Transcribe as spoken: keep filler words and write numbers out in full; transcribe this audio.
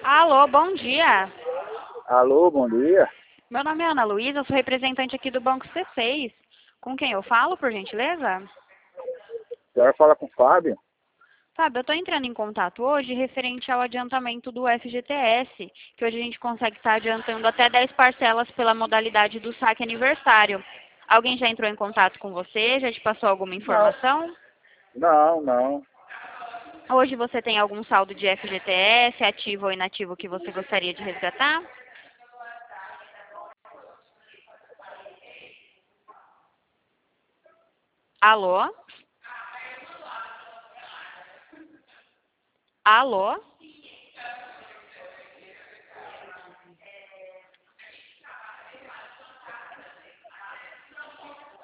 Alô, bom dia. Alô, bom dia. Meu nome é Ana Luísa, eu sou representante aqui do Banco C seis. Com quem eu falo, por gentileza? A senhora fala com o Fábio? Sabe, eu estou entrando em contato hoje referente ao adiantamento do F G T S, que hoje a gente consegue estar adiantando até dez parcelas pela modalidade do saque aniversário. Alguém já entrou em contato com você? Já te passou alguma Não. informação? Não, não. Hoje você tem algum saldo de F G T S, ativo ou inativo, que você gostaria de resgatar? Alô? Alô?